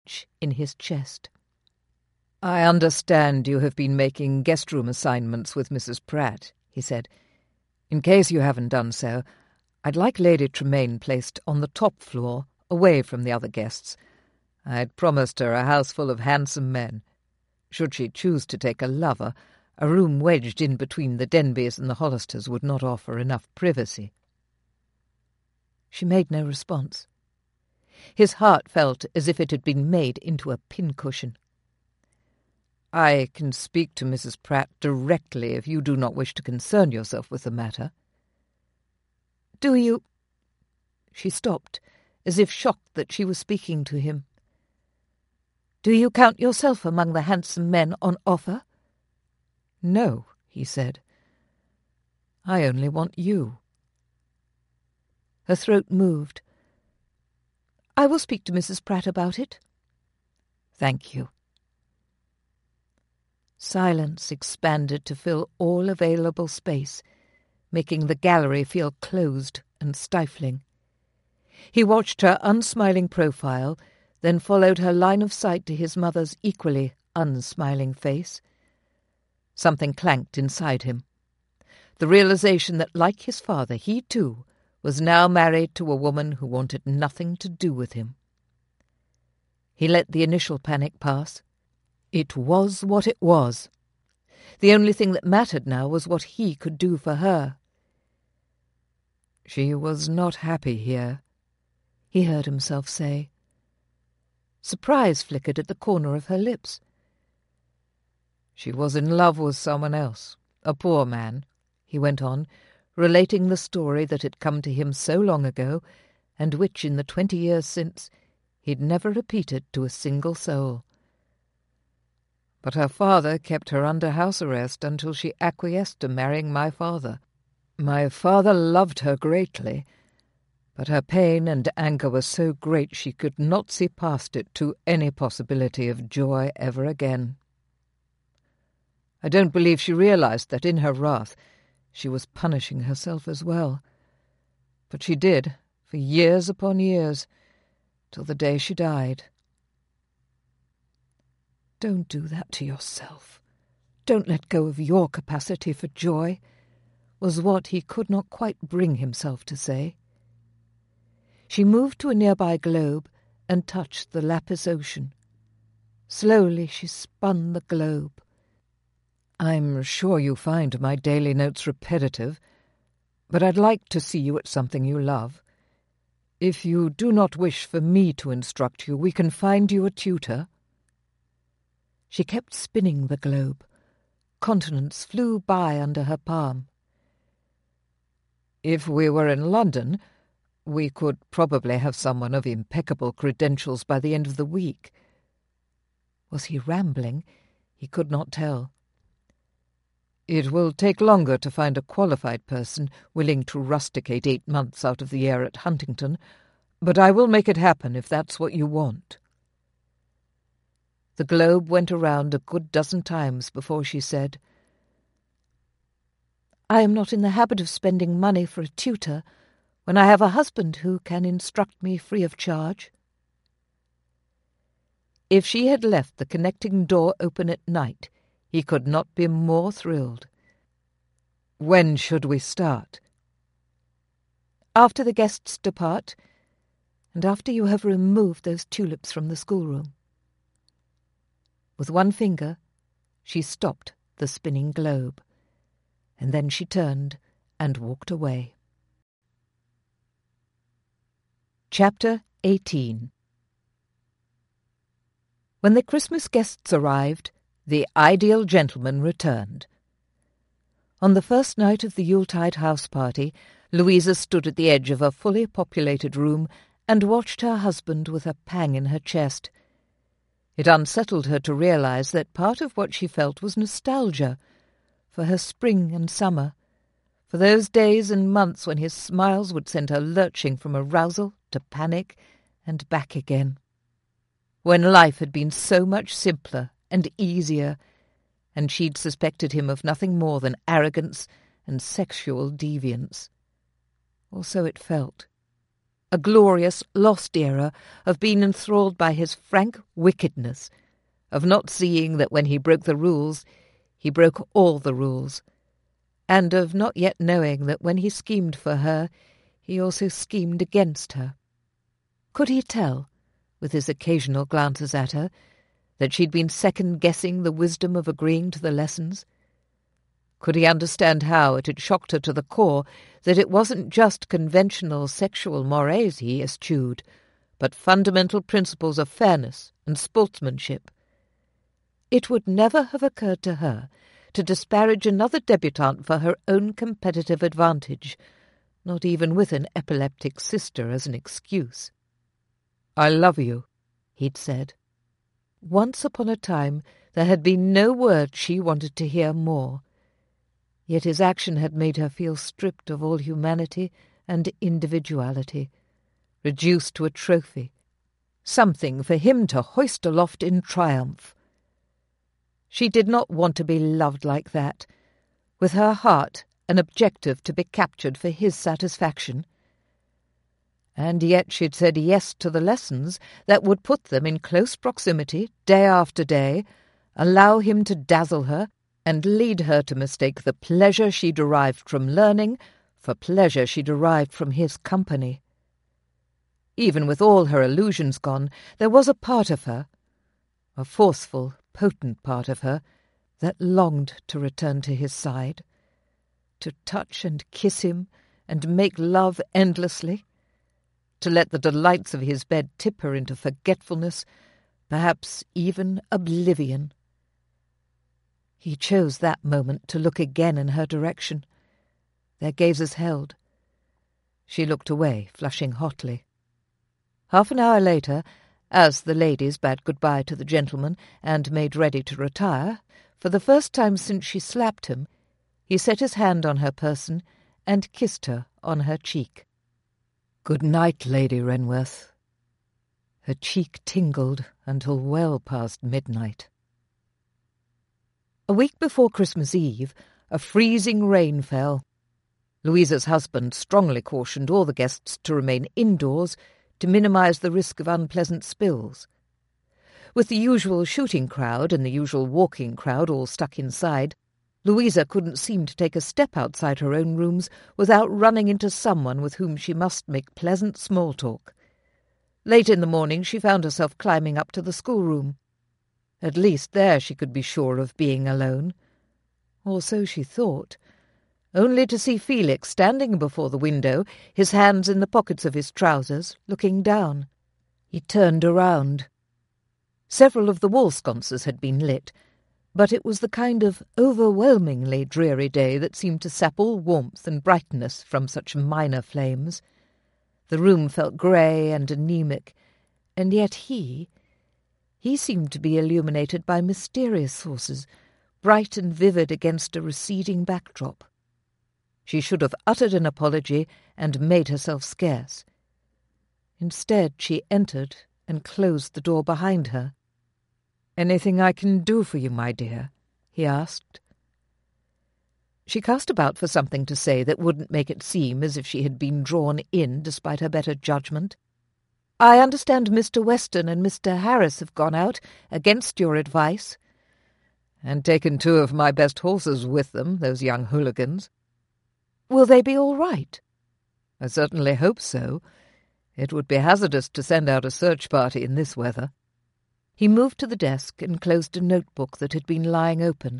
itch in his chest. "I understand you have been making guest room assignments with Mrs. Pratt," he said. "In case you haven't done so, I'd like Lady Tremaine placed on the top floor, away from the other guests. I'd promised her a house full of handsome men. Should she choose to take a lover, a room wedged in between the Denbys and the Hollisters would not offer enough privacy." She made no response. His heart felt as if it had been made into a pincushion. "I can speak to Mrs. Pratt directly if you do not wish to concern yourself with the matter." "Do you—" She stopped, as if shocked that she was speaking to him. "Do you count yourself among the handsome men on offer?" "No," he said. "I only want you." Her throat moved. "I will speak to Mrs. Pratt about it." "Thank you." Silence expanded to fill all available space, making the gallery feel closed and stifling. He watched her unsmiling profile, then followed her line of sight to his mother's equally unsmiling face. Something clanked inside him. The realization that, like his father, he too was now married to a woman who wanted nothing to do with him. He let the initial panic pass. It was what it was. The only thing that mattered now was what he could do for her. She was not happy here, he heard himself say. Surprise flickered at the corner of her lips. She was in love with someone else, a poor man, he went on, relating the story that had come to him so long ago, and which, in the 20 years since, he'd never repeated to a single soul. But her father kept her under house arrest until she acquiesced to marrying my father. My father loved her greatly, but her pain and anger were so great she could not see past it to any possibility of joy ever again. I don't believe she realized that in her wrath she was punishing herself as well. But she did, for years upon years, till the day she died. "Don't do that to yourself. Don't let go of your capacity for joy," was what he could not quite bring himself to say. She moved to a nearby globe and touched the lapis ocean. Slowly she spun the globe. "I'm sure you find my daily notes repetitive, but I'd like to see you at something you love. If you do not wish for me to instruct you, we can find you a tutor." She kept spinning the globe. Continents flew by under her palm. "If we were in London, we could probably have someone of impeccable credentials by the end of the week." Was he rambling? He could not tell. "It will take longer to find a qualified person willing to rusticate 8 months out of the year at Huntington, but I will make it happen if that's what you want." The globe went around a good dozen times before she said, "I am not in the habit of spending money for a tutor when I have a husband who can instruct me free of charge." If she had left the connecting door open at night, he could not be more thrilled. "When should we start?" "After the guests depart, and after you have removed those tulips from the schoolroom." With one finger, she stopped the spinning globe, and then she turned and walked away. Chapter 18. When the Christmas guests arrived, the ideal gentleman returned. On the first night of the Yuletide house party, Louisa stood at the edge of a fully populated room and watched her husband with a pang in her chest. It unsettled her to realize that part of what she felt was nostalgia for her spring and summer, for those days and months when his smiles would send her lurching from arousal to panic and back again. When life had been so much simpler and easier, and she'd suspected him of nothing more than arrogance and sexual deviance. Or so it felt. a glorious, lost era of being enthralled by his frank wickedness, of not seeing that when he broke the rules, he broke all the rules, and of not yet knowing that when he schemed for her, he also schemed against her. Could he tell, with his occasional glances at her, that she'd been second-guessing the wisdom of agreeing to the lessons? Could he understand how it had shocked her to the core that it wasn't just conventional sexual mores he eschewed, but fundamental principles of fairness and sportsmanship? It would never have occurred to her to disparage another debutante for her own competitive advantage, not even with an epileptic sister as an excuse. "I love you," he'd said. Once upon a time there had been no word she wanted to hear more, yet his action had made her feel stripped of all humanity and individuality, reduced to a trophy, something for him to hoist aloft in triumph. She did not want to be loved like that, with her heart an objective to be captured for his satisfaction. And yet she'd said yes to the lessons that would put them in close proximity day after day, allow him to dazzle her, and lead her to mistake the pleasure she derived from learning for pleasure she derived from his company. Even with all her illusions gone, there was a part of her, a forceful, potent part of her, that longed to return to his side, to touch and kiss him and make love endlessly, to let the delights of his bed tip her into forgetfulness, perhaps even oblivion. He chose that moment to look again in her direction. Their gazes held. She looked away, flushing hotly. Half an hour later, as the ladies bade good-bye to the gentleman and made ready to retire, for the first time since she slapped him, he set his hand on her person and kissed her on her cheek. "Good night, Lady Renworth." Her cheek tingled until well past midnight. A week before Christmas Eve, a freezing rain fell. Louisa's husband strongly cautioned all the guests to remain indoors to minimise the risk of unpleasant spills. With the usual shooting crowd and the usual walking crowd all stuck inside, Louisa couldn't seem to take a step outside her own rooms without running into someone with whom she must make pleasant small talk. Late in the morning she found herself climbing up to the schoolroom. At least there she could be sure of being alone. Or so she thought, only to see Felix standing before the window, his hands in the pockets of his trousers, looking down. He turned around. Several of the wall sconces had been lit, but it was the kind of overwhelmingly dreary day that seemed to sap all warmth and brightness from such minor flames. The room felt grey and anaemic, and yet he seemed to be illuminated by mysterious sources, bright and vivid against a receding backdrop. She should have uttered an apology and made herself scarce. Instead, she entered and closed the door behind her. "Anything I can do for you, my dear?" he asked. She cast about for something to say that wouldn't make it seem as if she had been drawn in despite her better judgment. "I understand Mr. Weston and Mr. Harris have gone out, against your advice." "And taken 2 of my best horses with them, those young hooligans." "Will they be all right?" "I certainly hope so. It would be hazardous to send out a search party in this weather." He moved to the desk and closed a notebook that had been lying open.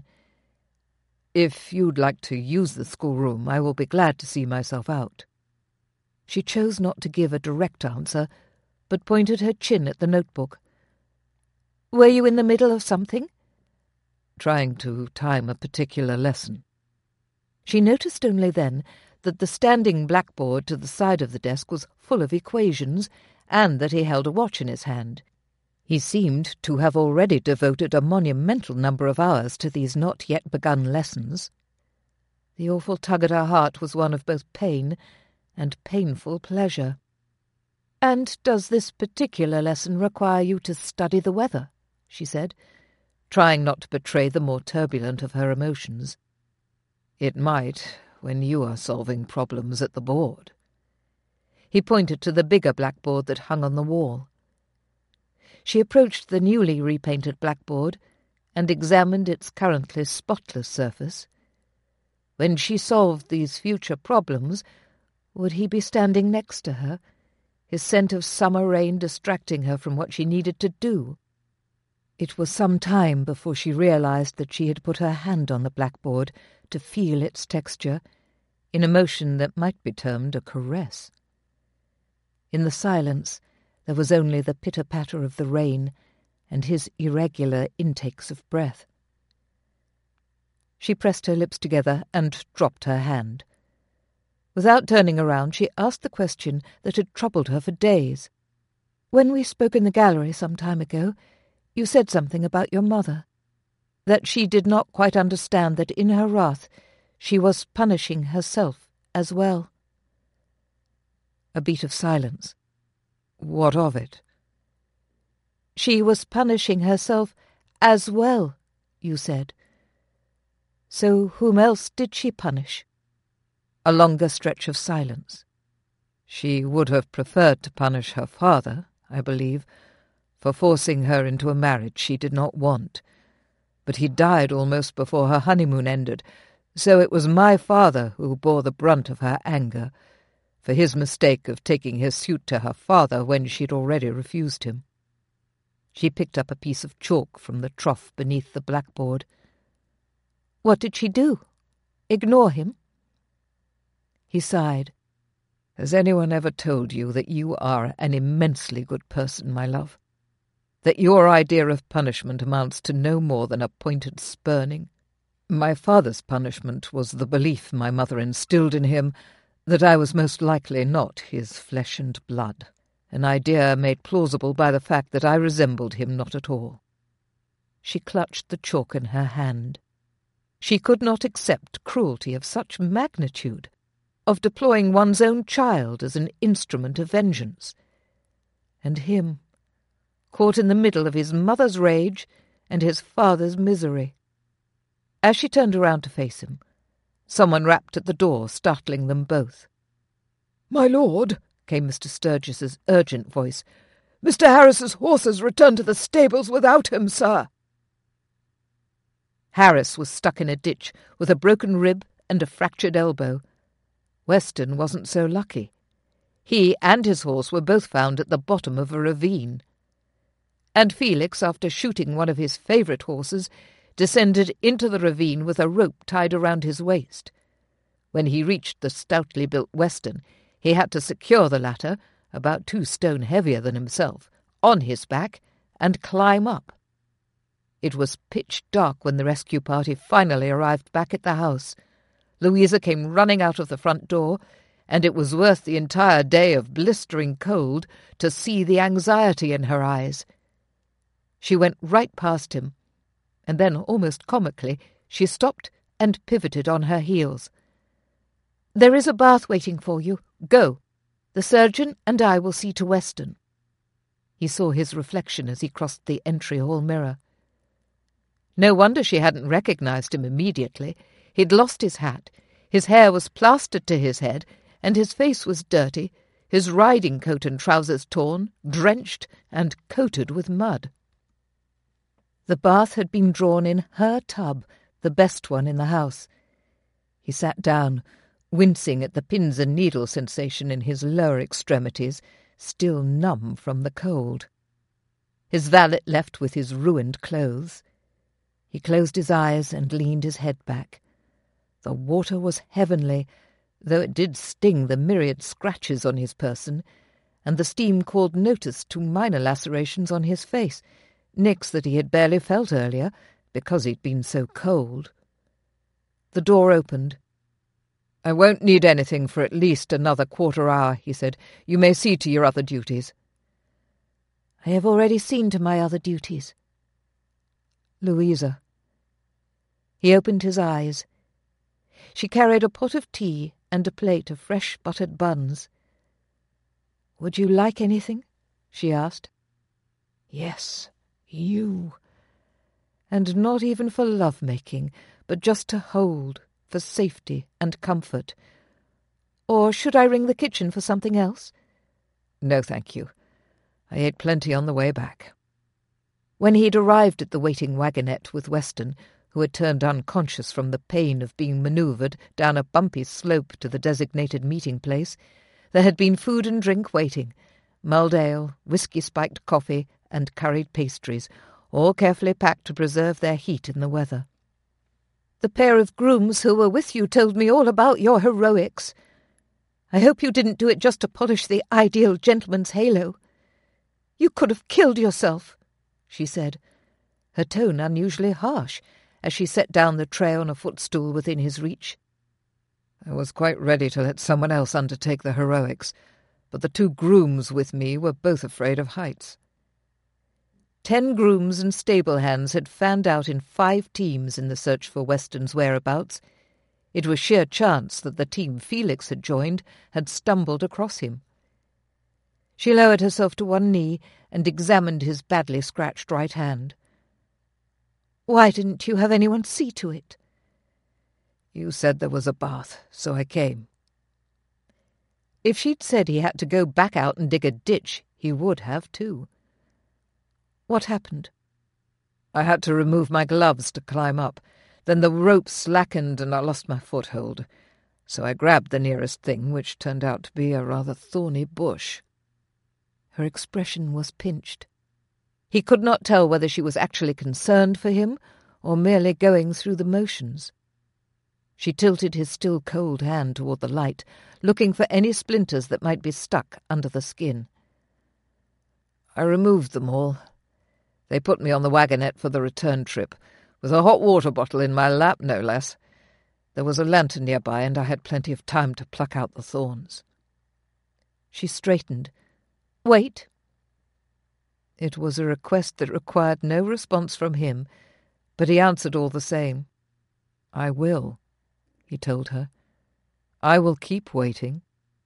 "If you'd like to use the schoolroom, I will be glad to see myself out." She chose not to give a direct answer, but pointed her chin at the notebook. "Were you in the middle of something?" "Trying to time a particular lesson." She noticed only then that the standing blackboard to the side of the desk was full of equations, and that he held a watch in his hand. He seemed to have already devoted a monumental number of hours to these not-yet-begun lessons. The awful tug at her heart was one of both pain and painful pleasure. "And does this particular lesson require you to study the weather?" she said, trying not to betray the more turbulent of her emotions. "It might, when you are solving problems at the board." He pointed to the bigger blackboard that hung on the wall. She approached the newly repainted blackboard and examined its currently spotless surface. When she solved these future problems, would he be standing next to her, his scent of summer rain distracting her from what she needed to do? It was some time before she realized that she had put her hand on the blackboard to feel its texture, in a motion that might be termed a caress. In the silence there was only the pitter-patter of the rain and his irregular intakes of breath. She pressed her lips together and dropped her hand. Without turning around, she asked the question that had troubled her for days. "When we spoke in the gallery some time ago, you said something about your mother, that she did not quite understand that in her wrath she was punishing herself as well." A beat of silence. "What of it?" "She was punishing herself as well, you said. So whom else did she punish?" A longer stretch of silence. "She would have preferred to punish her father, I believe, for forcing her into a marriage she did not want. But he died almost before her honeymoon ended, so it was my father who bore the brunt of her anger, for his mistake of taking his suit to her father when she'd already refused him." She picked up a piece of chalk from the trough beneath the blackboard. "What did she do? Ignore him?" He sighed. "Has anyone ever told you that you are an immensely good person, my love? That your idea of punishment amounts to no more than a pointed spurning? My father's punishment was the belief my mother instilled in him that I was most likely not his flesh and blood, an idea made plausible by the fact that I resembled him not at all." She clutched the chalk in her hand. She could not accept cruelty of such magnitude, of deploying one's own child as an instrument of vengeance. And him, caught in the middle of his mother's rage and his father's misery. As she turned around to face him, someone rapped at the door, startling them both. "My lord," came Mr. Sturgis's urgent voice, "Mr. Harris's horses returned to the stables without him, sir." Harris was stuck in a ditch with a broken rib and a fractured elbow. Weston wasn't so lucky. He and his horse were both found at the bottom of a ravine. And Felix, after shooting one of his favourite horses, descended into the ravine with a rope tied around his waist. When he reached the stoutly built Weston, he had to secure the latter, about 2 stone heavier than himself, on his back and climb up. It was pitch dark when the rescue party finally arrived back at the house. Louisa came running out of the front door, and it was worth the entire day of blistering cold to see the anxiety in her eyes. She went right past him, and then, almost comically, she stopped and pivoted on her heels. "There is a bath waiting for you. Go. The surgeon and I will see to Weston." He saw his reflection as he crossed the entry-hall mirror. No wonder she hadn't recognized him immediately. He'd lost his hat, his hair was plastered to his head, and his face was dirty, his riding coat and trousers torn, drenched, and coated with mud. The bath had been drawn in her tub, the best one in the house. He sat down, wincing at the pins and needles sensation in his lower extremities, still numb from the cold. His valet left with his ruined clothes. He closed his eyes and leaned his head back. The water was heavenly, though it did sting the myriad scratches on his person, and the steam called notice to minor lacerations on his face, nicks that he had barely felt earlier, because he'd been so cold. The door opened. "I won't need anything for at least another quarter-hour," he said. "You may see to your other duties." "I have already seen to my other duties." "Louisa." He opened his eyes. She carried a pot of tea and a plate of fresh buttered buns. "Would you like anything?" she asked. "Yes, you. And not even for love-making, but just to hold, for safety and comfort. Or should I ring the kitchen for something else? No, thank you. I ate plenty on the way back. When he'd arrived at the waiting wagonette with Weston, who had turned unconscious from the pain of being manoeuvred down a bumpy slope to the designated meeting place, there had been food and drink waiting, mulled ale, whisky-spiked coffee, and curried pastries, all carefully packed to preserve their heat in the weather. "The pair of grooms who were with you told me all about your heroics. I hope you didn't do it just to polish the ideal gentleman's halo. You could have killed yourself," she said, her tone unusually harsh, as she set down the tray on a footstool within his reach. I was quite ready to let someone else undertake the heroics, but the 2 grooms with me were both afraid of heights. 10 grooms and stable hands had fanned out in 5 teams in the search for Weston's whereabouts. It was sheer chance that the team Felix had joined had stumbled across him. She lowered herself to one knee and examined his badly scratched right hand. "Why didn't you have anyone see to it?" "You said there was a bath, so I came." If she'd said he had to go back out and dig a ditch, he would have too. "What happened?" "I had to remove my gloves to climb up. Then the rope slackened and I lost my foothold. So I grabbed the nearest thing, which turned out to be a rather thorny bush." Her expression was pinched. He could not tell whether she was actually concerned for him or merely going through the motions. She tilted his still cold hand toward the light, looking for any splinters that might be stuck under the skin. "I removed them all. They put me on the wagonette for the return trip, with a hot water bottle in my lap, no less. There was a lantern nearby, and I had plenty of time to pluck out the thorns." She straightened. "Wait." It was a request that required no response from him, but he answered all the same. "I will," he told her. "I will keep waiting."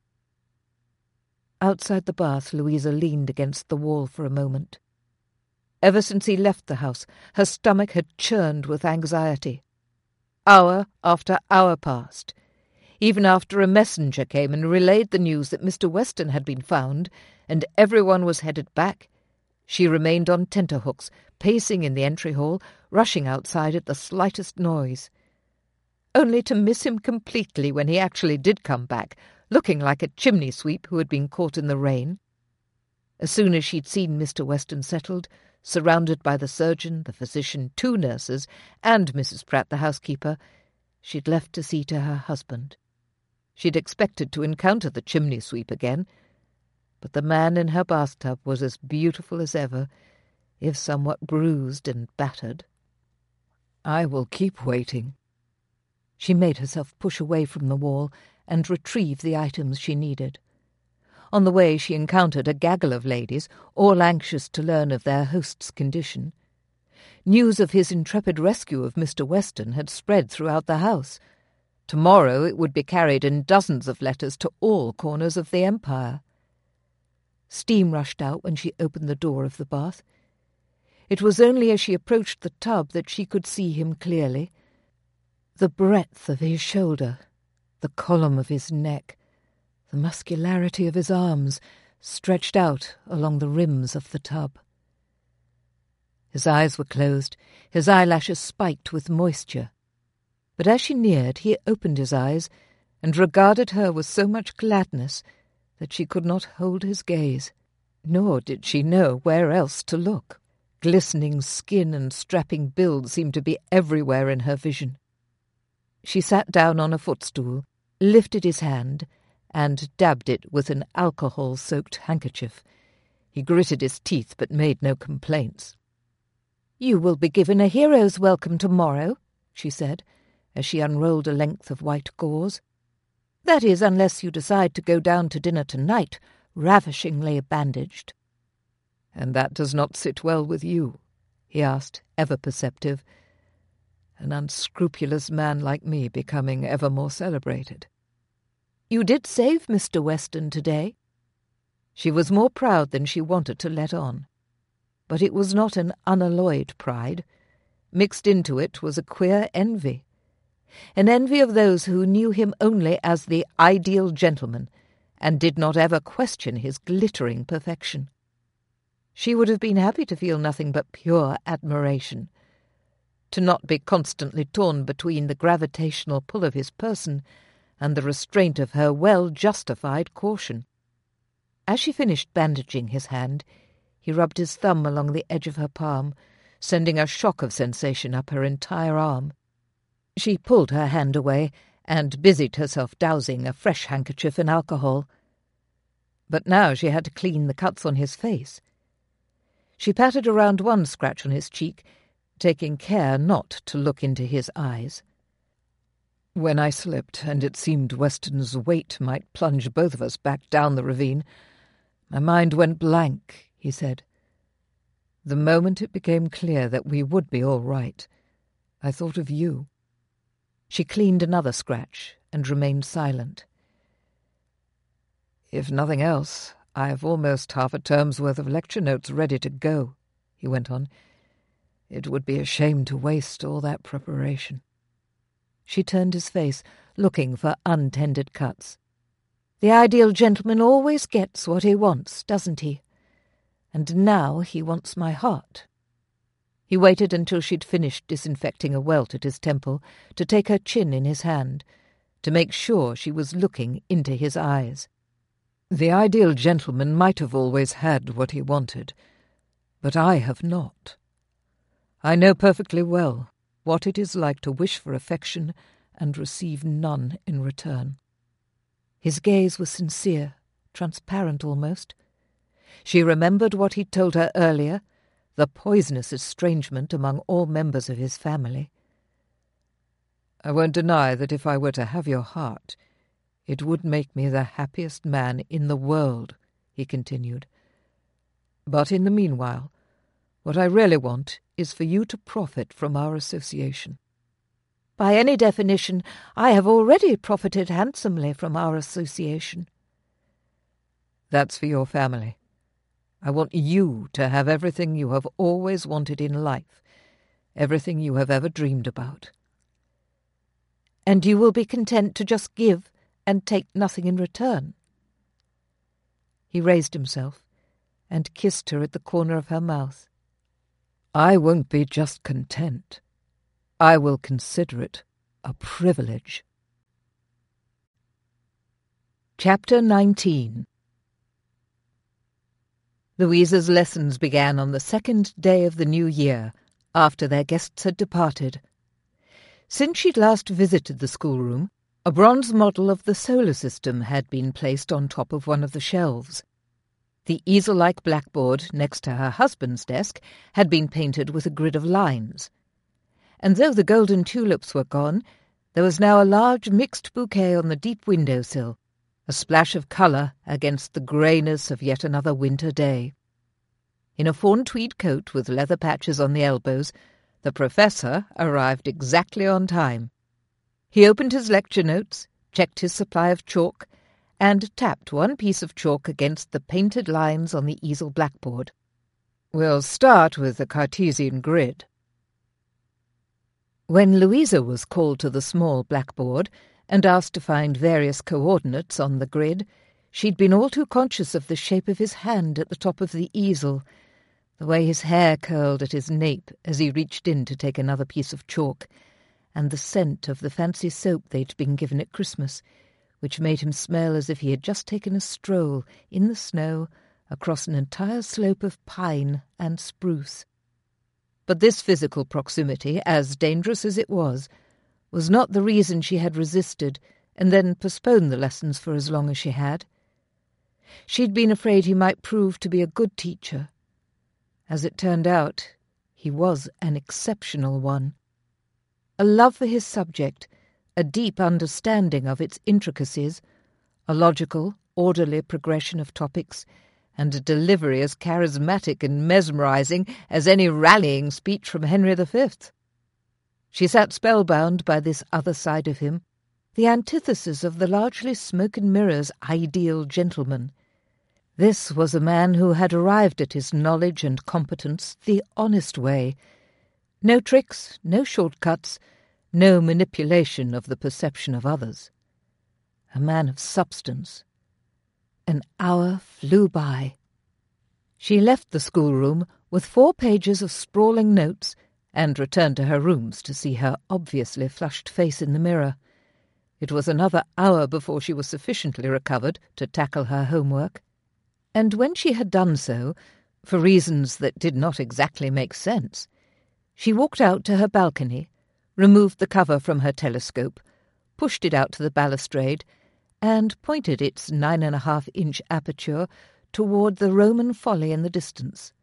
Outside the bath, Louisa leaned against the wall for a moment. Ever since he left the house, her stomach had churned with anxiety. Hour after hour passed. Even after a messenger came and relayed the news that Mr. Weston had been found, and everyone was headed back, she remained on tenterhooks, pacing in the entry hall, rushing outside at the slightest noise. Only to miss him completely when he actually did come back, looking like a chimney sweep who had been caught in the rain. As soon as she'd seen Mr. Weston settled, surrounded by the surgeon, the physician, 2 nurses, and Mrs. Pratt, the housekeeper, she'd left to see to her husband. She'd expected to encounter the chimney sweep again, but the man in her bathtub was as beautiful as ever, if somewhat bruised and battered. "I will keep waiting." She made herself push away from the wall and retrieve the items she needed. On the way she encountered a gaggle of ladies, all anxious to learn of their host's condition. News of his intrepid rescue of Mr. Weston had spread throughout the house. Tomorrow it would be carried in dozens of letters to all corners of the empire. Steam rushed out when she opened the door of the bath. It was only as she approached the tub that she could see him clearly. The breadth of his shoulder, the column of his neck, the muscularity of his arms stretched out along the rims of the tub. His eyes were closed, his eyelashes spiked with moisture. But as she neared, he opened his eyes and regarded her with so much gladness that she could not hold his gaze, nor did she know where else to look. Glistening skin and strapping build seemed to be everywhere in her vision. She sat down on a footstool, lifted his hand, and dabbed it with an alcohol-soaked handkerchief. He gritted his teeth but made no complaints. "You will be given a hero's welcome tomorrow," she said, as she unrolled a length of white gauze. "That is, unless you decide to go down to dinner tonight, ravishingly bandaged." "And that does not sit well with you?" he asked, ever perceptive. "An unscrupulous man like me becoming ever more celebrated." "You did save Mr. Weston today." She was more proud than she wanted to let on. But it was not an unalloyed pride. Mixed into it was a queer envy. An envy of those who knew him only as the ideal gentleman, and did not ever question his glittering perfection. She would have been happy to feel nothing but pure admiration, to not be constantly torn between the gravitational pull of his person and the restraint of her well-justified caution. As she finished bandaging his hand, he rubbed his thumb along the edge of her palm, sending a shock of sensation up her entire arm. She pulled her hand away and busied herself dousing a fresh handkerchief in alcohol. But now she had to clean the cuts on his face. She patted around one scratch on his cheek, taking care not to look into his eyes. "When I slipped, and it seemed Weston's weight might plunge both of us back down the ravine, my mind went blank," he said. "The moment it became clear that we would be all right, I thought of you." She cleaned another scratch and remained silent. "If nothing else, I have almost half a term's worth of lecture notes ready to go," he went on. "It would be a shame to waste all that preparation." She turned his face, looking for untended cuts. "The ideal gentleman always gets what he wants, doesn't he? And now he wants my heart." He waited until she'd finished disinfecting a welt at his temple to take her chin in his hand, to make sure she was looking into his eyes. "The ideal gentleman might have always had what he wanted, but I have not. I know perfectly well what it is like to wish for affection and receive none in return." His gaze was sincere, transparent almost. She remembered what he'd told her earlier, the poisonous estrangement among all members of his family. "I won't deny that if I were to have your heart, it would make me the happiest man in the world," he continued. "But in the meanwhile, what I really want is for you to profit from our association." "By any definition, I have already profited handsomely from our association." "That's for your family. I want you to have everything you have always wanted in life, everything you have ever dreamed about." "And you will be content to just give and take nothing in return?" He raised himself and kissed her at the corner of her mouth. "I won't be just content. I will consider it a privilege." Chapter 19. Louisa's lessons began on the second day of the new year, after their guests had departed. Since she'd last visited the schoolroom, a bronze model of the solar system had been placed on top of one of the shelves. The easel-like blackboard next to her husband's desk had been painted with a grid of lines. And though the golden tulips were gone, there was now a large mixed bouquet on the deep window-sill, a splash of colour against the greyness of yet another winter day. In a fawn tweed coat with leather patches on the elbows, the professor arrived exactly on time. He opened his lecture notes, checked his supply of chalk, and tapped one piece of chalk against the painted lines on the easel blackboard. "We'll start with the Cartesian grid." When Louisa was called to the small blackboard and asked to find various coordinates on the grid, she'd been all too conscious of the shape of his hand at the top of the easel, the way his hair curled at his nape as he reached in to take another piece of chalk, and the scent of the fancy soap they'd been given at Christmas, which made him smell as if he had just taken a stroll in the snow across an entire slope of pine and spruce. But this physical proximity, as dangerous as it was not the reason she had resisted and then postponed the lessons for as long as she had. She'd been afraid he might prove to be a good teacher. As it turned out, he was an exceptional one. A love for his subject, a deep understanding of its intricacies, a logical, orderly progression of topics, and a delivery as charismatic and mesmerizing as any rallying speech from Henry V. She sat spellbound by this other side of him, the antithesis of the largely smoke-and-mirrors ideal gentleman. This was a man who had arrived at his knowledge and competence the honest way. No tricks, no shortcuts, no manipulation of the perception of others. A man of substance. An hour flew by. She left the schoolroom with 4 pages of sprawling notes and returned to her rooms to see her obviously flushed face in the mirror. It was another hour before she was sufficiently recovered to tackle her homework. And when she had done so, for reasons that did not exactly make sense, she walked out to her balcony, removed the cover from her telescope, pushed it out to the balustrade, and pointed its 9.5-inch aperture toward the Roman Folly in the distance.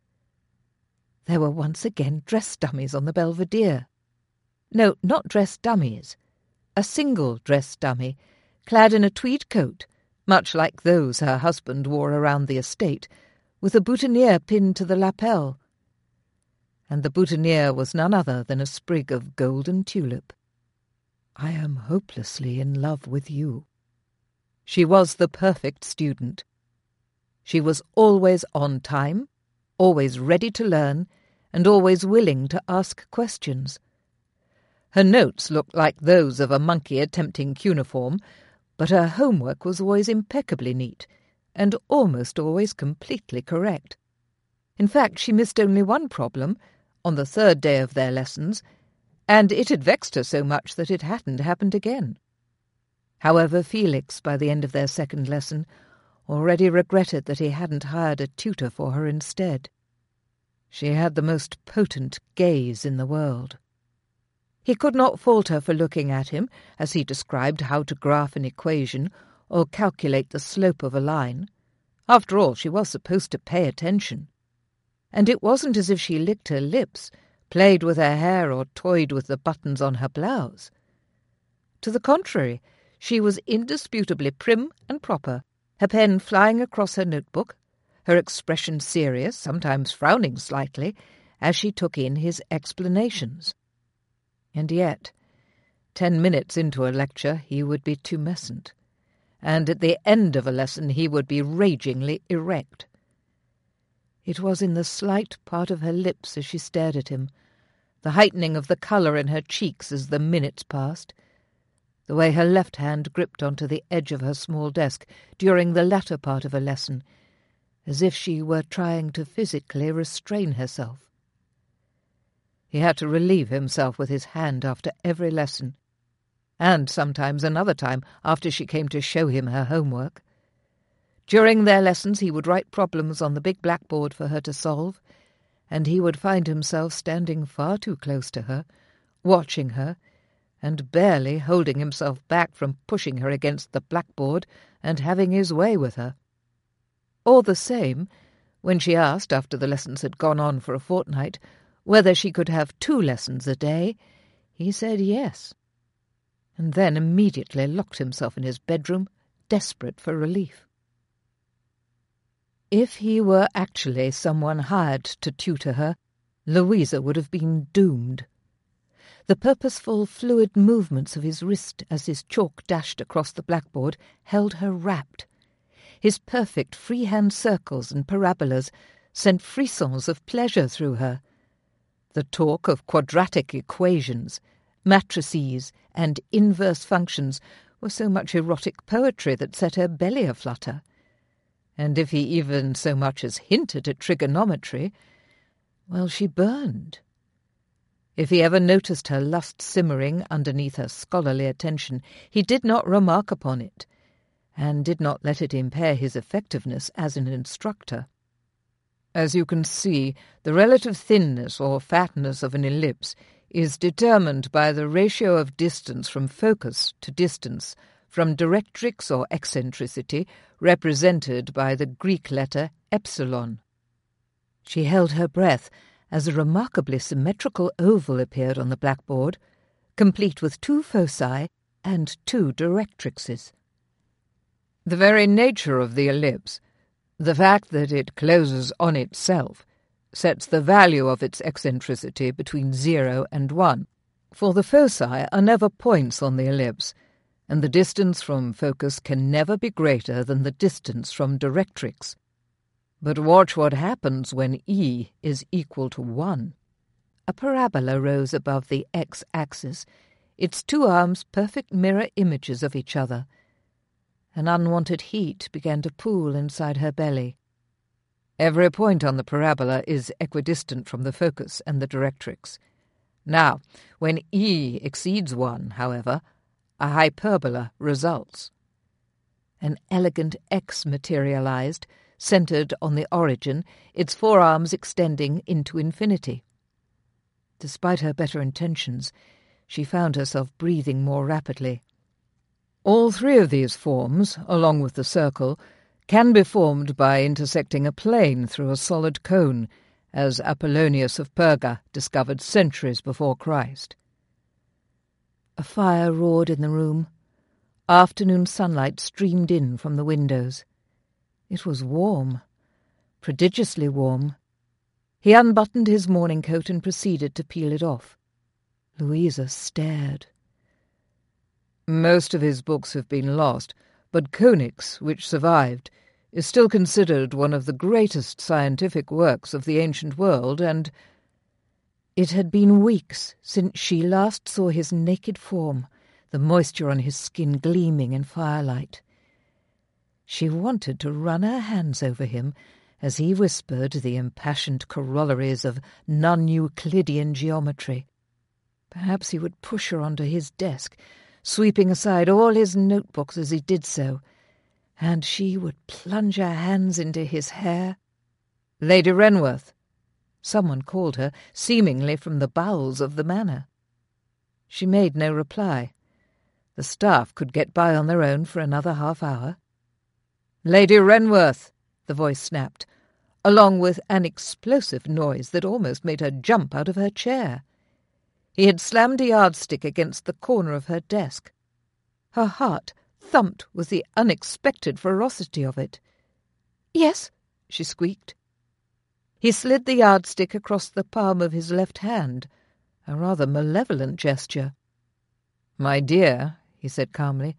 There were once again dress dummies on the belvedere. No, not dress dummies. A single dress dummy, clad in a tweed coat, much like those her husband wore around the estate, with a boutonniere pinned to the lapel. And the boutonniere was none other than a sprig of golden tulip. "I am hopelessly in love with you." She was the perfect student. She was always on time, always ready to learn, and always willing to ask questions. Her notes looked like those of a monkey attempting cuneiform, but her homework was always impeccably neat, and almost always completely correct. In fact, she missed only one problem, on the 3rd day of their lessons, and it had vexed her so much that it hadn't happened again. However, Felix, by the end of their 2nd lesson, already regretted that he hadn't hired a tutor for her instead. She had the most potent gaze in the world. He could not fault her for looking at him as he described how to graph an equation or calculate the slope of a line. After all, she was supposed to pay attention. And it wasn't as if she licked her lips, played with her hair, or toyed with the buttons on her blouse. To the contrary, she was indisputably prim and proper, her pen flying across her notebook, her expression serious, sometimes frowning slightly, as she took in his explanations. And yet, 10 minutes into a lecture he would be tumescent, and at the end of a lesson he would be ragingly erect. It was in the slight part of her lips as she stared at him, the heightening of the colour in her cheeks as the minutes passed, the way her left hand gripped onto the edge of her small desk during the latter part of a lesson, as if she were trying to physically restrain herself. He had to relieve himself with his hand after every lesson, and sometimes another time after she came to show him her homework. During their lessons he would write problems on the big blackboard for her to solve, and he would find himself standing far too close to her, watching her, and barely holding himself back from pushing her against the blackboard and having his way with her. All the same, when she asked, after the lessons had gone on for a fortnight, whether she could have 2 lessons a day, he said yes, and then immediately locked himself in his bedroom, desperate for relief. If he were actually someone hired to tutor her, Louisa would have been doomed. The purposeful, fluid movements of his wrist as his chalk dashed across the blackboard held her rapt. His perfect freehand circles and parabolas sent frissons of pleasure through her. The talk of quadratic equations, matrices, and inverse functions were so much erotic poetry that set her belly aflutter. And if he even so much as hinted at trigonometry, well, she burned. If he ever noticed her lust simmering underneath her scholarly attention, he did not remark upon it, and did not let it impair his effectiveness as an instructor. As you can see, the relative thinness or fatness of an ellipse is determined by the ratio of distance from focus to distance from directrix or eccentricity, represented by the Greek letter epsilon. She held her breath as a remarkably symmetrical oval appeared on the blackboard, complete with 2 foci and 2 directrixes. The very nature of the ellipse, the fact that it closes on itself, sets the value of its eccentricity between 0 and 1, for the foci are never points on the ellipse, and the distance from focus can never be greater than the distance from directrix. But watch what happens when E is equal to 1. A parabola rose above the x-axis, its 2 arms perfect mirror images of each other, An unwanted heat began to pool inside her belly. Every point on the parabola is equidistant from the focus and the directrix. Now, when E exceeds 1, however, a hyperbola results. An elegant X materialized, centered on the origin, its forearms extending into infinity. Despite her better intentions, she found herself breathing more rapidly. All three of these forms, along with the circle, can be formed by intersecting a plane through a solid cone, as Apollonius of Perga discovered centuries before Christ. A fire roared in the room. Afternoon sunlight streamed in from the windows. It was warm, prodigiously warm. He unbuttoned his morning coat and proceeded to peel it off. Louisa stared. Most of his books have been lost, but Koenigs, which survived, is still considered one of the greatest scientific works of the ancient world, and it had been weeks since she last saw his naked form, the moisture on his skin gleaming in firelight. She wanted to run her hands over him as he whispered the impassioned corollaries of non-Euclidean geometry. Perhaps he would push her onto his desk, sweeping aside all his notebooks as he did so, and she would plunge her hands into his hair. "Lady Renworth," someone called her, seemingly from the bowels of the manor. She made no reply. The staff could get by on their own for another half-hour. "Lady Renworth," the voice snapped, along with an explosive noise that almost made her jump out of her chair. He had slammed a yardstick against the corner of her desk. Her heart thumped with the unexpected ferocity of it. "Yes," she squeaked. He slid the yardstick across the palm of his left hand, a rather malevolent gesture. "My dear," he said calmly,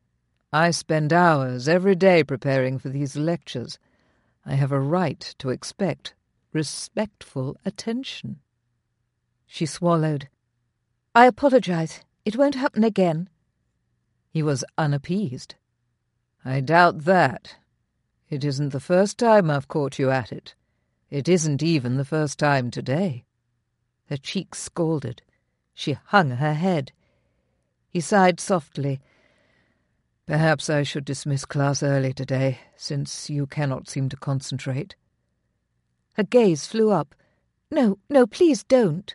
"I spend hours every day preparing for these lectures. I have a right to expect respectful attention." She swallowed. "I apologize. It won't happen again." He was unappeased. "I doubt that. It isn't the first time I've caught you at it. It isn't even the first time today." Her cheeks scalded. She hung her head. He sighed softly. "Perhaps I should dismiss class early today, since you cannot seem to concentrate." Her gaze flew up. No, please don't."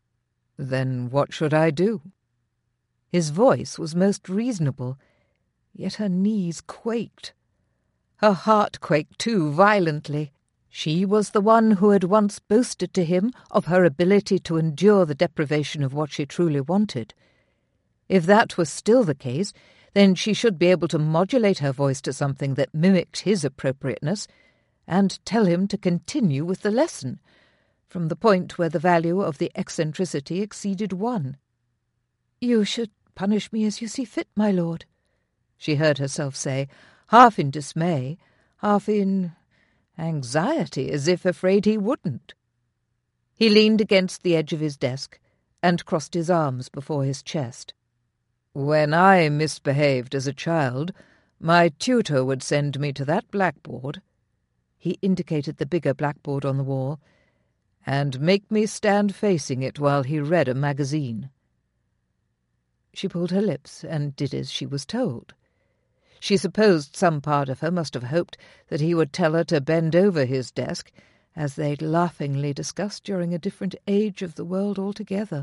"Then what should I do?" His voice was most reasonable, yet her knees quaked. Her heart quaked too, violently. She was the one who had once boasted to him of her ability to endure the deprivation of what she truly wanted. If that was still the case, then she should be able to modulate her voice to something that mimicked his appropriateness, and tell him to continue with the lesson, from the point where the value of the eccentricity exceeded 1. "You should punish me as you see fit, my lord," she heard herself say, half in dismay, half in anxiety, as if afraid he wouldn't. He leaned against the edge of his desk and crossed his arms before his chest. "When I misbehaved as a child, my tutor would send me to that blackboard," he indicated the bigger blackboard on the wall, "and make me stand facing it while he read a magazine." She pulled her lips and did as she was told. She supposed some part of her must have hoped that he would tell her to bend over his desk, as they'd laughingly discussed during a different age of the world altogether.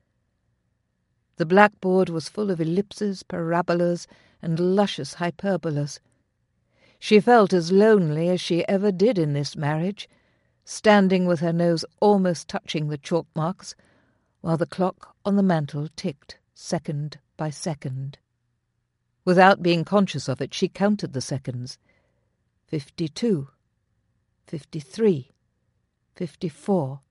The blackboard was full of ellipses, parabolas, and luscious hyperbolas. She felt as lonely as she ever did in this marriage, standing with her nose almost touching the chalk marks, while the clock on the mantel ticked second by second. Without being conscious of it, she counted the seconds. 52, 53, 54,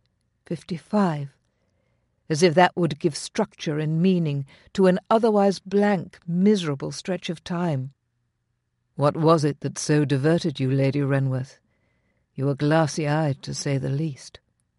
55, as if that would give structure and meaning to an otherwise blank, miserable stretch of time. "What was it that so diverted you, Lady Renworth? You were glassy-eyed, to say the least."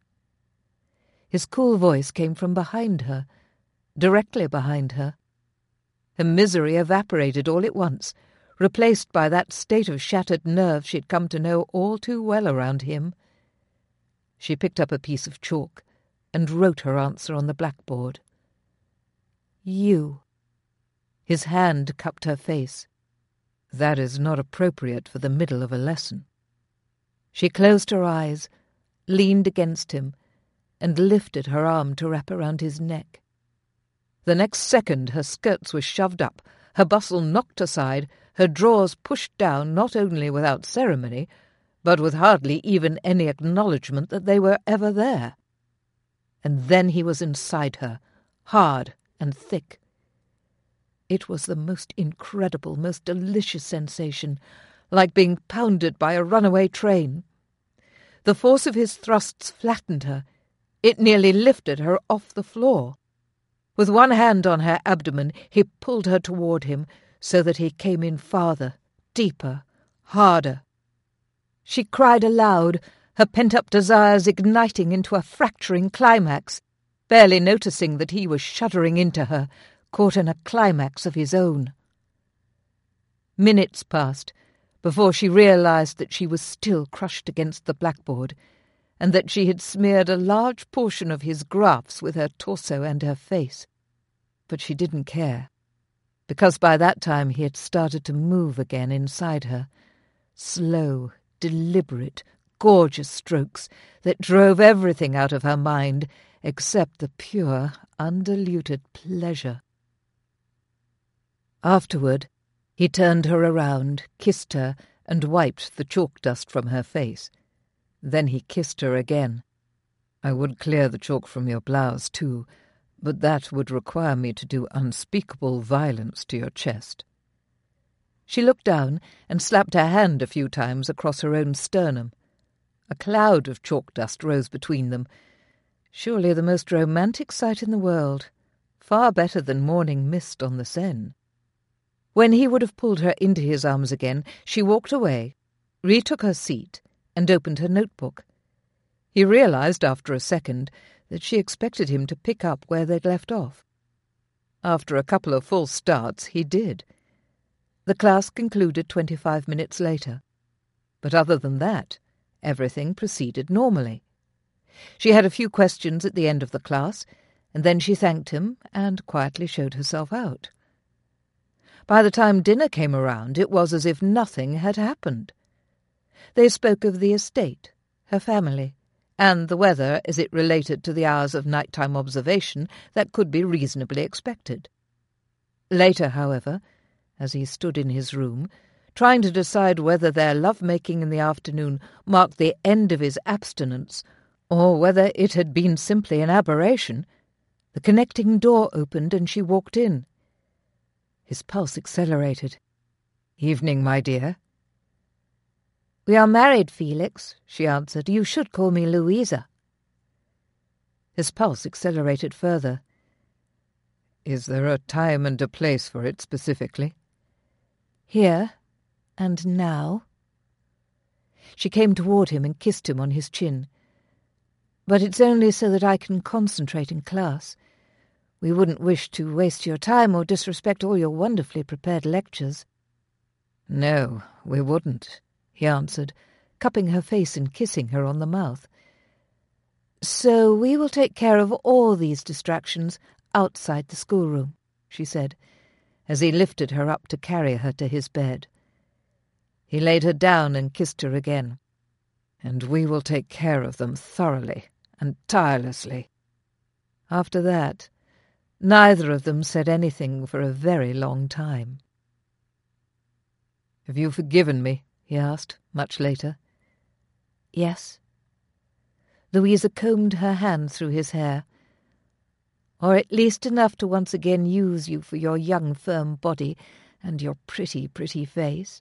His cool voice came from behind her, directly behind her. Her misery evaporated all at once, replaced by that state of shattered nerve she'd come to know all too well around him. She picked up a piece of chalk and wrote her answer on the blackboard. You. His hand cupped her face. That is not appropriate for the middle of a lesson. She closed her eyes, leaned against him, and lifted her arm to wrap around his neck. The next second her skirts were shoved up, her bustle knocked aside, her drawers pushed down not only without ceremony, but with hardly even any acknowledgment that they were ever there. And then he was inside her, hard and thick. It was the most incredible, most delicious sensation, like being pounded by a runaway train. The force of his thrusts flattened her. It nearly lifted her off the floor. With one hand on her abdomen, he pulled her toward him so that he came in farther, deeper, harder. She cried aloud, her pent-up desires igniting into a fracturing climax, barely noticing that he was shuddering into her, caught in a climax of his own. Minutes passed before she realized that she was still crushed against the blackboard, and that she had smeared a large portion of his graphs with her torso and her face. But she didn't care, because by that time he had started to move again inside her, slow, deliberate, gorgeous strokes that drove everything out of her mind except the pure, undiluted pleasure. Afterward, he turned her around, kissed her, and wiped the chalk dust from her face. Then he kissed her again. I would clear the chalk from your blouse, too, but that would require me to do unspeakable violence to your chest. She looked down and slapped her hand a few times across her own sternum. A cloud of chalk dust rose between them. Surely the most romantic sight in the world, far better than morning mist on the Seine. When he would have pulled her into his arms again, she walked away, retook her seat, and opened her notebook. He realized after a second that she expected him to pick up where they'd left off. After a couple of false starts, he did. The class concluded 25 minutes later. But other than that, everything proceeded normally. She had a few questions at the end of the class, and then she thanked him and quietly showed herself out. By the time dinner came around, it was as if nothing had happened. They spoke of the estate, her family, and the weather as it related to the hours of nighttime observation that could be reasonably expected. Later, however, as he stood in his room, trying to decide whether their love-making in the afternoon marked the end of his abstinence, or whether it had been simply an aberration, the connecting door opened and she walked in. His pulse accelerated. "Evening, my dear." "We are married, Felix," she answered. "You should call me Louisa." His pulse accelerated further. "Is there a time and a place for it specifically?" "Here and now." She came toward him and kissed him on his chin. "But it's only so that I can concentrate in class. We wouldn't wish to waste your time or disrespect all your wonderfully prepared lectures." "No, we wouldn't," he answered, cupping her face and kissing her on the mouth. "So we will take care of all these distractions outside the schoolroom," she said, as he lifted her up to carry her to his bed. He laid her down and kissed her again. "And we will take care of them thoroughly and tirelessly." After that, neither of them said anything for a very long time. "Have you forgiven me?" he asked, much later. "Yes." Louisa combed her hand through his hair. "Or at least enough to once again use you for your young, firm body and your pretty, pretty face."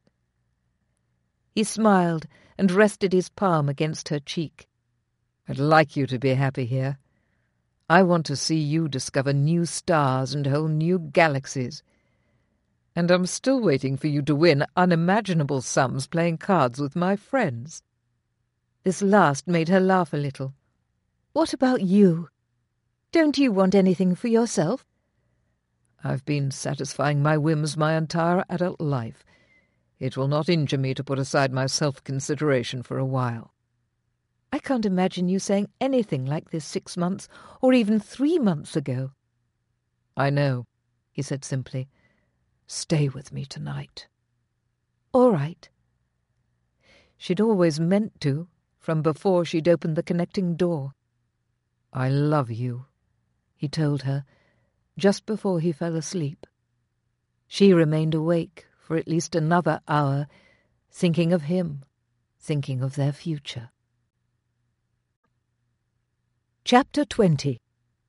He smiled and rested his palm against her cheek. "I'd like you to be happy here. I want to see you discover new stars and whole new galaxies. And I'm still waiting for you to win unimaginable sums playing cards with my friends." This last made her laugh a little. "What about you? Don't you want anything for yourself?" "I've been satisfying my whims my entire adult life. It will not injure me to put aside my self-consideration for a while." "I can't imagine you saying anything like this 6 months, or even 3 months ago." "I know," he said simply. "Stay with me tonight." "All right." She'd always meant to, from before she'd opened the connecting door. "I love you," he told her, just before he fell asleep. She remained awake for at least another hour, thinking of him, thinking of their future. Chapter 20.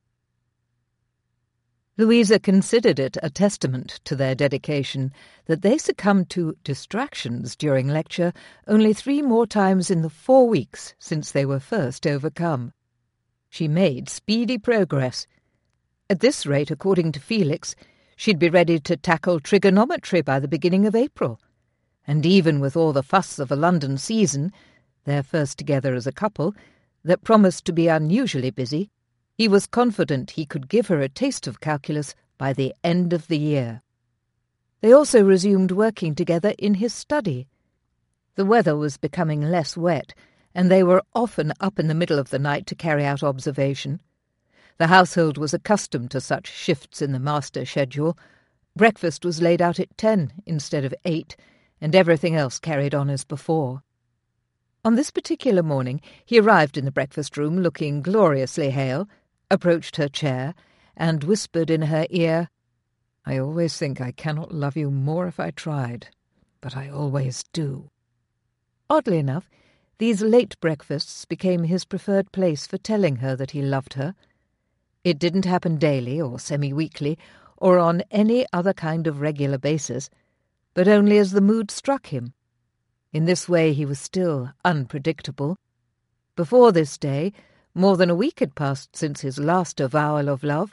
Louisa considered it a testament to their dedication that they succumbed to distractions during lecture only 3 more times in the 4 weeks since they were first overcome. She made speedy progress. At this rate, according to Felix, she'd be ready to tackle trigonometry by the beginning of April. And even with all the fuss of a London season, their first together as a couple, that promised to be unusually busy, he was confident he could give her a taste of calculus by the end of the year. They also resumed working together in his study. The weather was becoming less wet, and they were often up in the middle of the night to carry out observation. The household was accustomed to such shifts in the master schedule. Breakfast was laid out at 10 instead of 8, and everything else carried on as before. On this particular morning he arrived in the breakfast-room looking gloriously hale, approached her chair, and whispered in her ear, "I always think I cannot love you more if I tried, but I always do." Oddly enough, these late breakfasts became his preferred place for telling her that he loved her. It didn't happen daily or semi-weekly or on any other kind of regular basis, but only as the mood struck him. In this way he was still unpredictable. Before this day, more than a week had passed since his last avowal of love.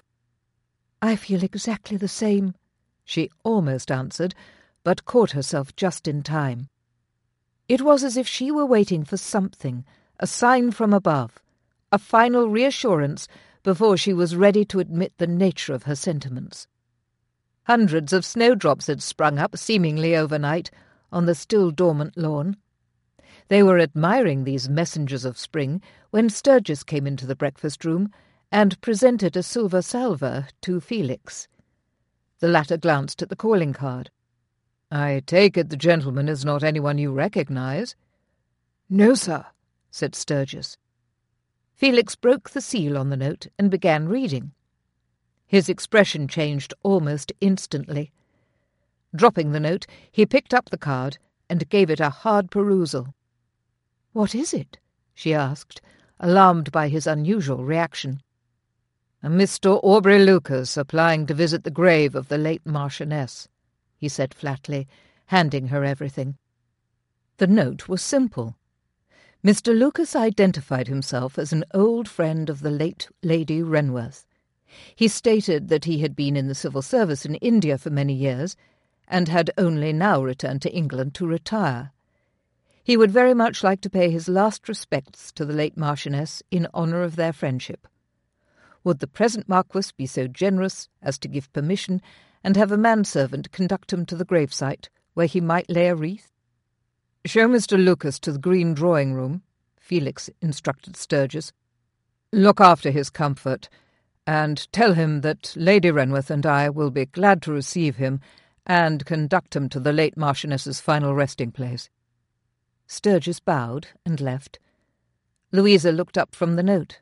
"I feel exactly the same," she almost answered, but caught herself just in time. It was as if she were waiting for something, a sign from above, a final reassurance before she was ready to admit the nature of her sentiments. Hundreds of snowdrops had sprung up, seemingly overnight, on the still dormant lawn. They were admiring these messengers of spring when Sturgis came into the breakfast-room and presented a silver salver to Felix. The latter glanced at the calling card. "I take it the gentleman is not anyone you recognize?" "No, sir," said Sturgis. Felix broke the seal on the note and began reading. His expression changed almost instantly. Dropping the note, he picked up the card and gave it a hard perusal. "What is it?" she asked, alarmed by his unusual reaction. "A Mr. Aubrey Lucas applying to visit the grave of the late Marchioness," he said flatly, handing her everything. The note was simple. Mr. Lucas identified himself as an old friend of the late Lady Renworth. He stated that he had been in the civil service in India for many years, and had only now returned to England to retire. He would very much like to pay his last respects to the late Marchioness in honour of their friendship. Would the present Marquess be so generous as to give permission and have a manservant conduct him to the gravesite, where he might lay a wreath? "Show Mr. Lucas to the green drawing-room," Felix instructed Sturgis. "Look after his comfort, and tell him that Lady Renworth and I will be glad to receive him and conduct him to the late Marchioness's final resting-place." Sturgis bowed and left. Louisa looked up from the note.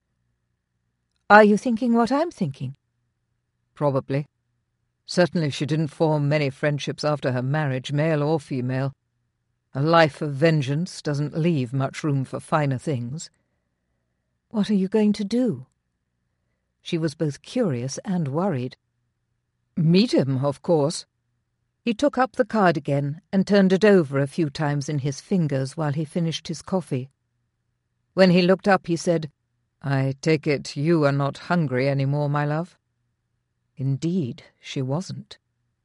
"Are you thinking what I'm thinking?" "Probably. Certainly she didn't form many friendships after her marriage, male or female. A life of vengeance doesn't leave much room for finer things." "What are you going to do?" She was both curious and worried. "Meet him, of course." He took up the card again and turned it over a few times in his fingers while he finished his coffee. When he looked up, he said, "I take it you are not hungry any more, my love?" Indeed, she wasn't.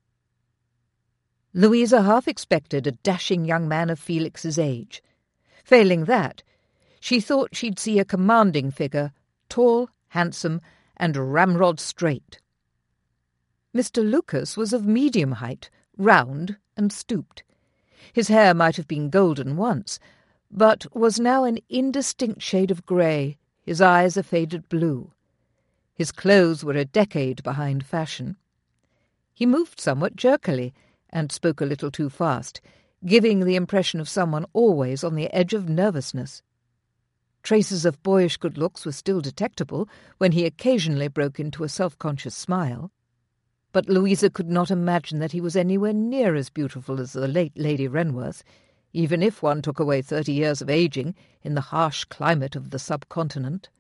Louisa half expected a dashing young man of Felix's age. Failing that, she thought she'd see a commanding figure, tall, handsome, and ramrod straight. Mr. Lucas was of medium height, round and stooped. His hair might have been golden once, but was now an indistinct shade of grey, his eyes a faded blue. His clothes were a decade behind fashion. He moved somewhat jerkily, and spoke a little too fast, giving the impression of someone always on the edge of nervousness. Traces of boyish good looks were still detectable when he occasionally broke into a self-conscious smile, but Louisa could not imagine that he was anywhere near as beautiful as the late Lady Renworth, even if one took away 30 years of ageing in the harsh climate of the subcontinent.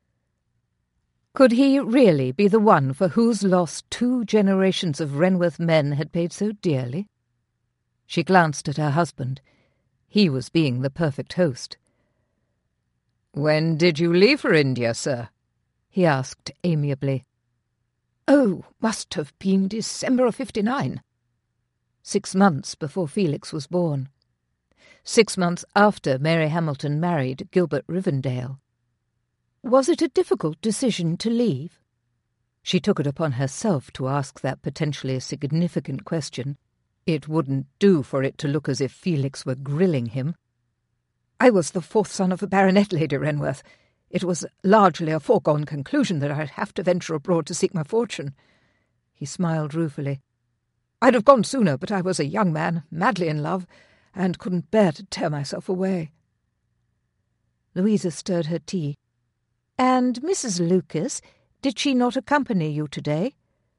Could he really be the one for whose loss 2 generations of Renworth men had paid so dearly? She glanced at her husband. He was being the perfect host. "When did you leave for India, sir?" he asked amiably. "Oh, must have been December of '59. 6 months before Felix was born. 6 months after Mary Hamilton married Gilbert Rivendale. Was it a difficult decision to leave? She took it upon herself to ask that potentially significant question. It wouldn't do for it to look as if Felix were grilling him. "I was the 4th son of a baronet, Lady Renworth. It was largely a foregone conclusion that I'd have to venture abroad to seek my fortune." He smiled ruefully. "I'd have gone sooner, but I was a young man, madly in love, and couldn't bear to tear myself away." Louisa stirred her tea. "And Mrs. Lucas, did she not accompany you today?"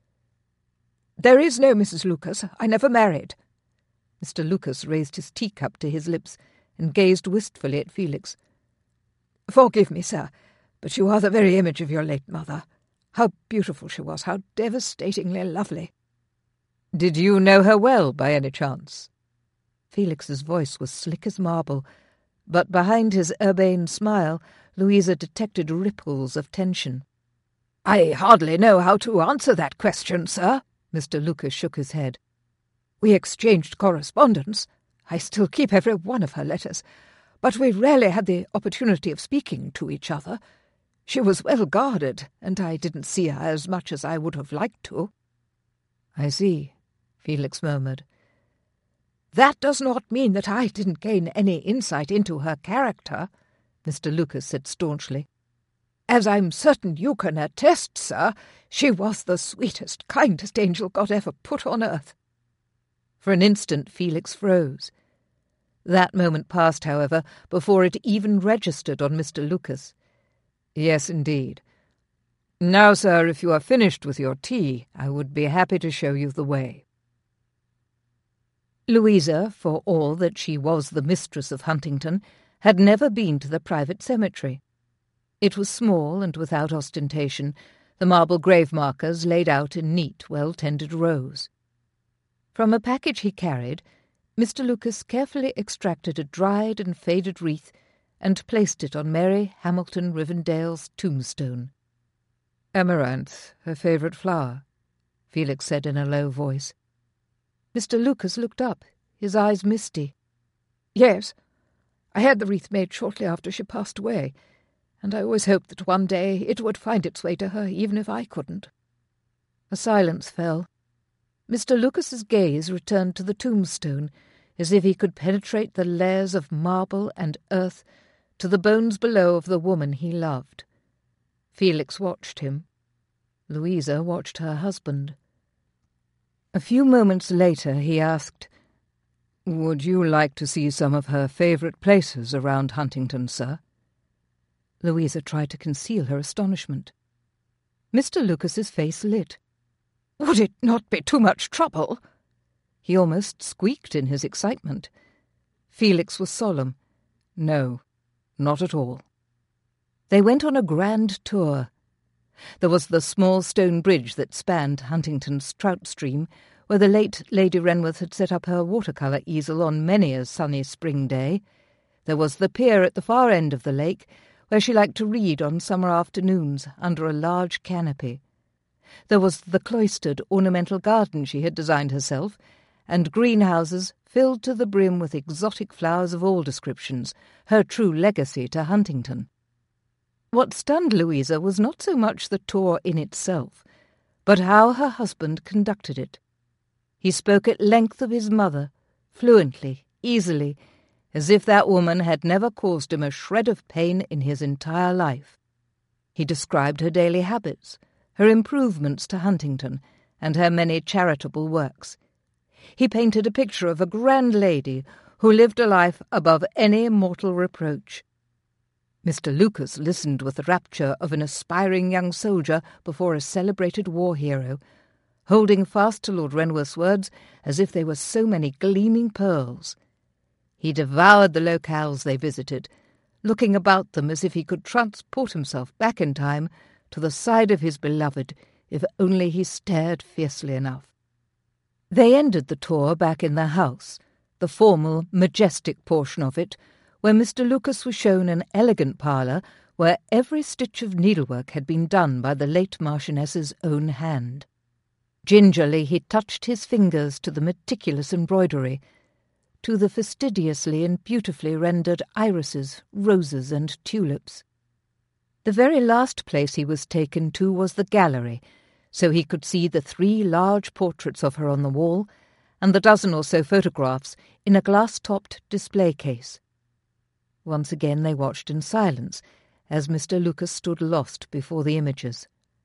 "There is no Mrs. Lucas. I never married." Mr. Lucas raised his teacup to his lips and gazed wistfully at Felix. "Forgive me, sir, but you are the very image of your late mother. How beautiful she was, how devastatingly lovely." "Did you know her well, by any chance?" Felix's voice was slick as marble, but behind his urbane smile Louisa detected ripples of tension. "I hardly know how to answer that question, sir." Mr. Lucas shook his head. "We exchanged correspondence. I still keep every one of her letters, but we rarely had the opportunity of speaking to each other. She was well guarded, and I didn't see her as much as I would have liked to." "I see," Felix murmured. "That does not mean that I didn't gain any insight into her character," Mr. Lucas said staunchly. "As I'm certain you can attest, sir, she was the sweetest, kindest angel God ever put on earth." For an instant Felix froze. That moment passed, however, before it even registered on Mr. Lucas. "Yes, indeed. Now, sir, if you are finished with your tea, I would be happy to show you the way." Louisa, for all that she was the mistress of Huntington, had never been to the private cemetery. It was small and without ostentation, the marble grave markers laid out in neat, well-tended rows. From a package he carried, Mr. Lucas carefully extracted a dried and faded wreath and placed it on Mary Hamilton Rivendale's tombstone. "Amaranth, her favourite flower," Felix said in a low voice. Mr. Lucas looked up, his eyes misty. "Yes, I had the wreath made shortly after she passed away, and I always hoped that one day it would find its way to her, even if I couldn't." A silence fell. Mr. Lucas's gaze returned to the tombstone, as if he could penetrate the layers of marble and earth to the bones below of the woman he loved. Felix watched him. Louisa watched her husband. A few moments later he asked, "Would you like to see some of her favourite places around Huntington, sir?" Louisa tried to conceal her astonishment. Mr. Lucas's face lit. "Would it not be too much trouble?" He almost squeaked in his excitement. Felix was solemn. "No, not at all." They went on a grand tour. There was the small stone bridge that spanned Huntington's trout stream, where the late Lady Renworth had set up her watercolour easel on many a sunny spring day. There was the pier at the far end of the lake, where she liked to read on summer afternoons under a large canopy. There was the cloistered ornamental garden she had designed herself, and greenhouses filled to the brim with exotic flowers of all descriptions, her true legacy to Huntington. What stunned Louisa was not so much the tour in itself, but how her husband conducted it. He spoke at length of his mother, fluently, easily, as if that woman had never caused him a shred of pain in his entire life. He described her daily habits, her improvements to Huntington, and her many charitable works. He painted a picture of a grand lady who lived a life above any mortal reproach. Mr. Lucas listened with the rapture of an aspiring young soldier before a celebrated war hero, holding fast to Lord Renworth's words as if they were so many gleaming pearls. He devoured the locales they visited, looking about them as if he could transport himself back in time to the side of his beloved, if only he stared fiercely enough. They ended the tour back in their house, the formal, majestic portion of it, where Mr. Lucas was shown an elegant parlour where every stitch of needlework had been done by the late Marchioness's own hand. Gingerly he touched his fingers to the meticulous embroidery, to the fastidiously and beautifully rendered irises, roses, and tulips. The very last place he was taken to was the gallery, so he could see the 3 large portraits of her on the wall, and the dozen or so photographs in a glass-topped display case. Once again they watched in silence, as Mr. Lucas stood lost before the images.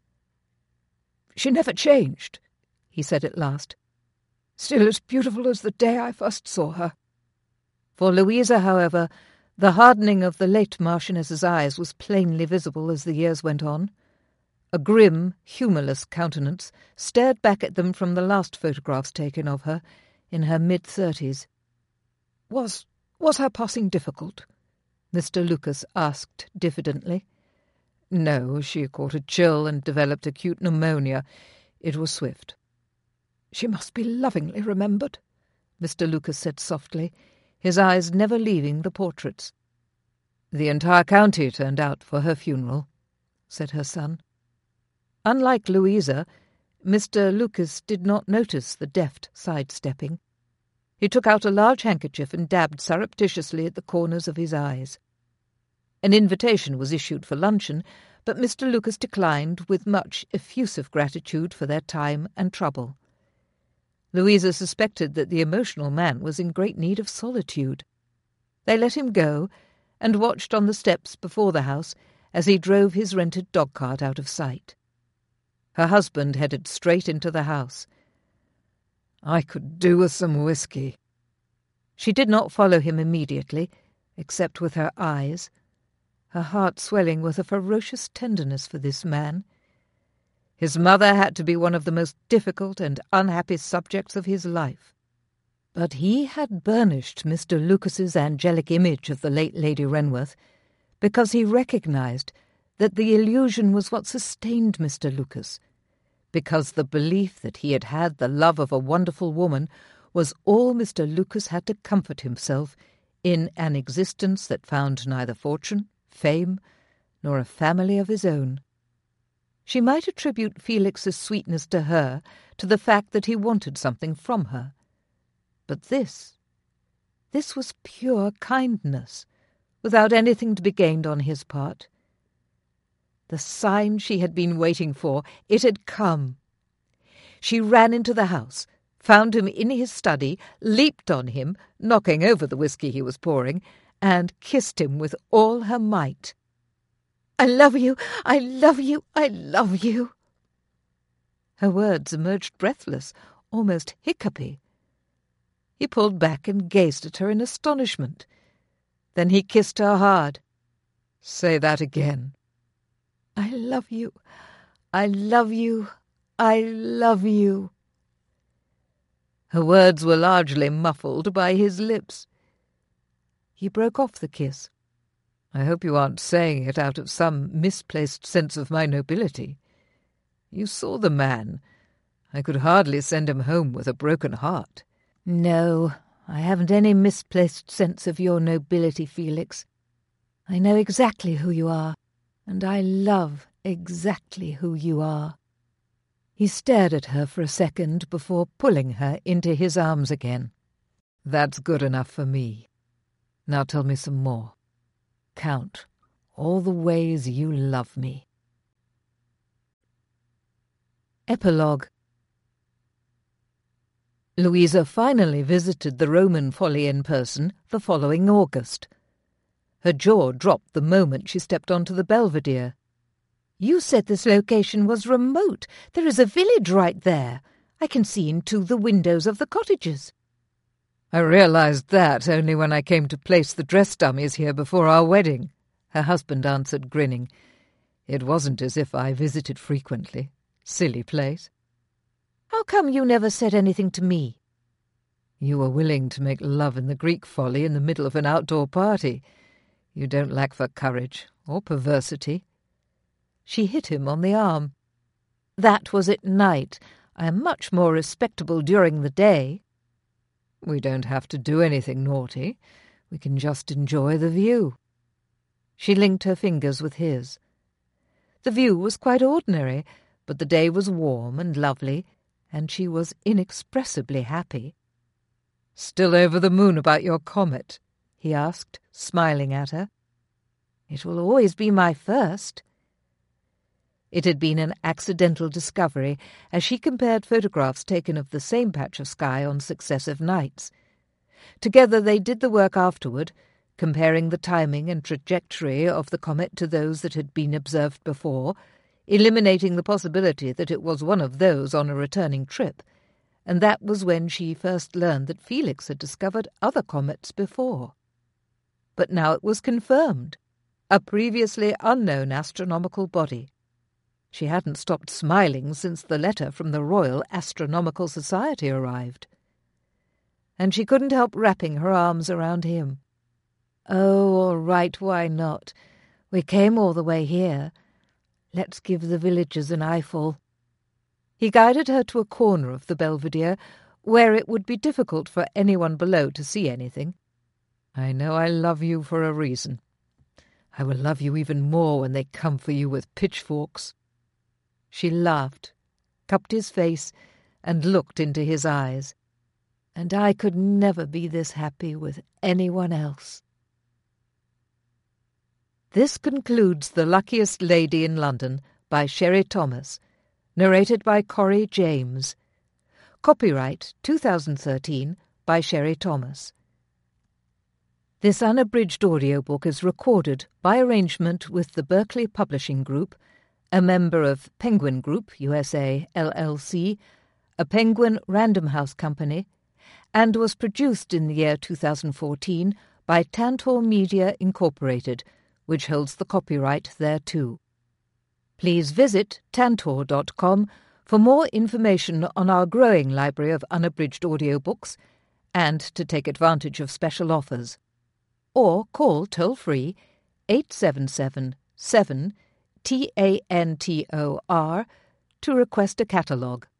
"She never changed," he said at last. "Still as beautiful as the day I first saw her." For Louisa, however, the hardening of the late Marchioness's eyes was plainly visible as the years went on. A grim, humourless countenance stared back at them from the last photographs taken of her, in her mid-30s. Was her passing difficult?" Mr. Lucas asked diffidently. "No, she caught a chill and developed acute pneumonia. It was swift." "She must be lovingly remembered," Mr. Lucas said softly, his eyes never leaving the portraits. "The entire county turned out for her funeral," said her son. Unlike Louisa, Mr. Lucas did not notice the deft sidestepping. He took out a large handkerchief and dabbed surreptitiously at the corners of his eyes. An invitation was issued for luncheon, but Mr. Lucas declined with much effusive gratitude for their time and trouble. Louisa suspected that the emotional man was in great need of solitude. They let him go, and watched on the steps before the house as he drove his rented dog-cart out of sight. Her husband headed straight into the house. "I could do with some whiskey." She did not follow him immediately, except with her eyes, her heart swelling with a ferocious tenderness for this man. His mother had to be one of the most difficult and unhappy subjects of his life. But he had burnished Mr. Lucas's angelic image of the late Lady Renworth because he recognized that the illusion was what sustained Mr. Lucas, because the belief that he had had the love of a wonderful woman was all Mr. Lucas had to comfort himself in an existence that found neither fortune, fame, nor a family of his own. She might attribute Felix's sweetness to her, to the fact that he wanted something from her. But this was pure kindness, without anything to be gained on his part. The sign she had been waiting for, it had come. She ran into the house, found him in his study, leaped on him, knocking over the whiskey he was pouring, and kissed him with all her might. "I love you! I love you! I love you!" Her words emerged breathless, almost hiccupy. He pulled back and gazed at her in astonishment. Then he kissed her hard. "Say that again." "I love you! I love you! I love you!" Her words were largely muffled by his lips. He broke off the kiss. "I hope you aren't saying it out of some misplaced sense of my nobility. You saw the man. I could hardly send him home with a broken heart." "No, I haven't any misplaced sense of your nobility, Felix. I know exactly who you are, and I love exactly who you are." He stared at her for a second before pulling her into his arms again. "That's good enough for me. Now tell me some more. Count all the ways you love me." Epilogue. Louisa finally visited the Roman Folly in person the following August. Her jaw dropped the moment she stepped onto the Belvedere. "You said this location was remote. There is a village right there. I can see into the windows of the cottages." "I realized that only when I came to place the dress dummies here before our wedding," her husband answered, grinning. "It wasn't as if I visited frequently. Silly place." "How come you never said anything to me?" "You were willing to make love in the Greek Folly in the middle of an outdoor party. You don't lack for courage or perversity." She hit him on the arm. "That was at night. I am much more respectable during the day." "We don't have to do anything naughty. We can just enjoy the view." She linked her fingers with his. The view was quite ordinary, but the day was warm and lovely, and she was inexpressibly happy. "Still over the moon about your comet?" he asked, smiling at her. "It will always be my first." It had been an accidental discovery, as she compared photographs taken of the same patch of sky on successive nights. Together they did the work afterward, comparing the timing and trajectory of the comet to those that had been observed before, eliminating the possibility that it was one of those on a returning trip, and that was when she first learned that Felix had discovered other comets before. But now it was confirmed, a previously unknown astronomical body. She hadn't stopped smiling since the letter from the Royal Astronomical Society arrived. And she couldn't help wrapping her arms around him. "Oh, all right, why not? We came all the way here. Let's give the villagers an eyeful." He guided her to a corner of the Belvedere, where it would be difficult for anyone below to see anything. "I know I love you for a reason. I will love you even more when they come for you with pitchforks." She laughed, cupped his face, and looked into his eyes. "And I could never be this happy with anyone else." This concludes The Luckiest Lady in London by Sherry Thomas, narrated by Corrie James. Copyright 2013 by Sherry Thomas. This unabridged audiobook is recorded by arrangement with the Berkeley Publishing Group, a member of Penguin Group USA LLC, a Penguin Random House company, and was produced in the year 2014 by Tantor Media Incorporated, which holds the copyright thereto. Please visit tantor.com for more information on our growing library of unabridged audiobooks and to take advantage of special offers. Or call toll-free 877-7-TANTOR to request a catalogue.